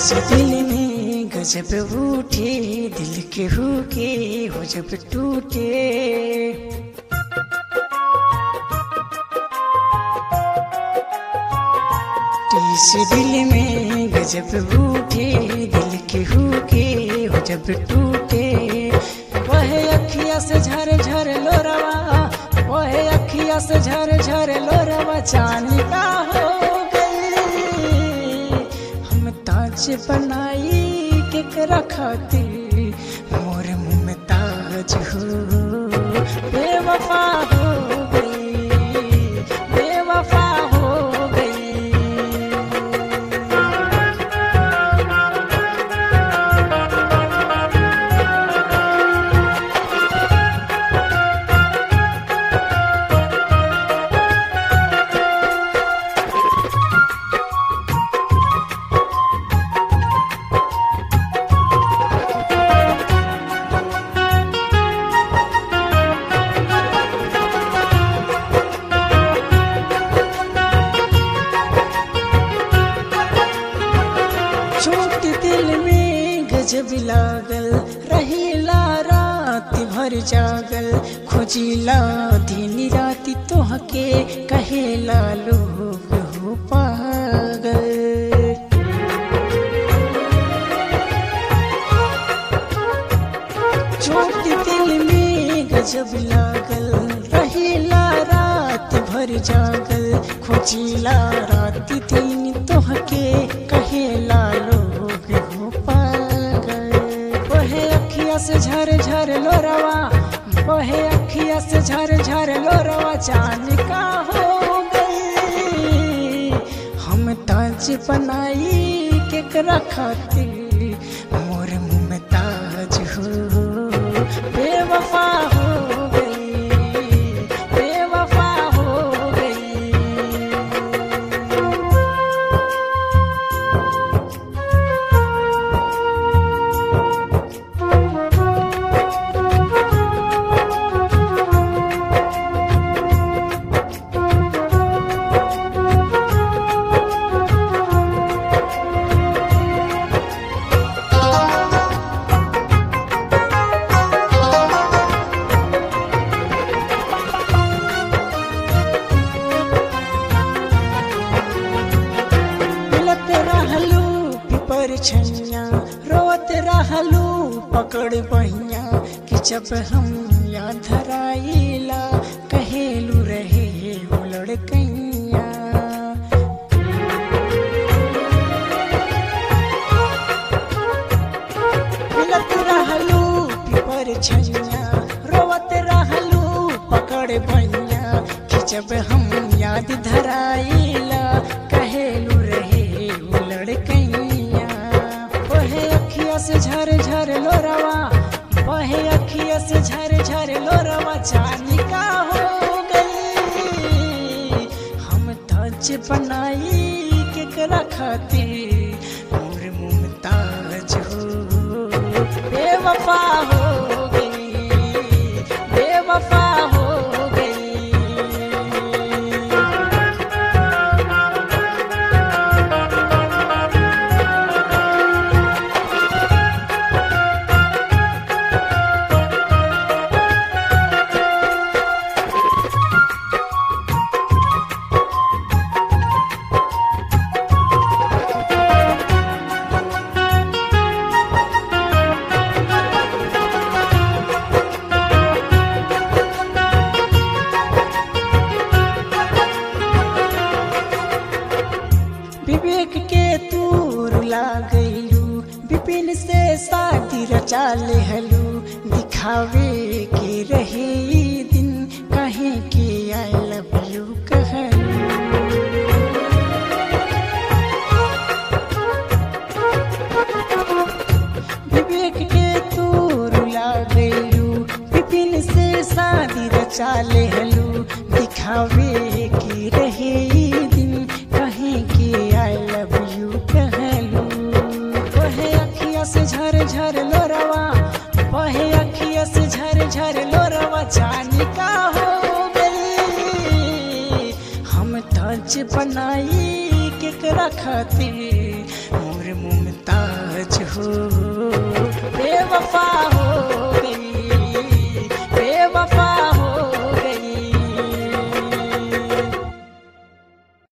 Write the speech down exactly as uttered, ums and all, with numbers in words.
दिल में गजब उठे, दिल के हुके हो जब टूटे। इस दिल में गजब उठे, दिल के हुके हो जब टूटे। वह अखिया से झर झर लोरवा, वह अखिया से झर झर लोरवा चांदी का हो गई। हम ताज बनाई के रखती, मोर मुँह में ताज हो बेवफा हो गई, बेवफा हो गई। छोट दिल में गजब लागल, रहीला रात भर जागल। खोजिला दिन राति तोहके, कहेला लोग हो पागल। छोट दिल में गजब लागल, रहीला रात भर जागल। खोजिला राति दिन तोहके, कहेला लोग हो पागल। वहे अखिया से झर झर लोरवा, वहे अखिया से झर झर लोरवा चांद का हो गई। हम ताज बनाई के रखती, मोर मुँह में ताज हो बेवफा हो गई, बेवफा हो गई। छनिया रोत रहलू पकड़ बहिया, कि जब हम याद धराइला कहेलू रहे हो लड़कैया। मिलत रहलू पिपर छनिया, रोत रहलू पकड़ बहिया, कि जब हम याद धराइला कहेलू रहे हो लड़कैया। से झर झर लोरवा, वह अखिया से झर झर लोरवा चांदी का हो गई। हम ताज बनाई के रखती, मोर मुँह में ताज हो बेवफा हो गई, बेवफा हो गई। विवेक के तूर ला गईलू, विपिन से शादी रचा लेहलू। दिखावे के रहे दिन, कहे के आई लव यू कहलू। विवेक के तूर ला गईलू, विपिन से शादी रचा लेहलू। दिखावे के रहे दिन, कहे के आई लव यू कहलू। वह अखिया से झर झर लोरवा, वह अखिया से झर झर लोरवा चांदी का हो गई। हम ताज बनाई के रखती, मोर मोर मुमताज हो बेवफा हो